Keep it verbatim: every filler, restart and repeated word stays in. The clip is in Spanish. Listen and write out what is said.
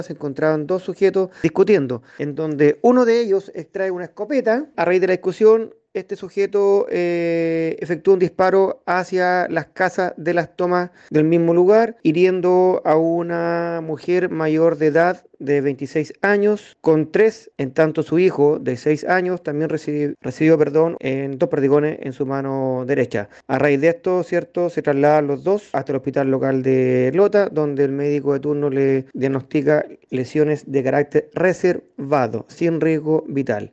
se encontraban dos sujetos discutiendo, en donde uno de ellos extrae una escopeta. A raíz de la discusión, este sujeto eh, efectúa un disparo hacia las casas de las tomas del mismo lugar, hiriendo a una mujer mayor de edad de veintiséis años con tres, en tanto su hijo de seis años también recibió, recibió perdón, en dos perdigones en su mano derecha. A raíz de esto, cierto, se trasladan los dos hasta el hospital local de Lota, donde el médico de turno le diagnostica lesiones de carácter reservado, sin riesgo vital.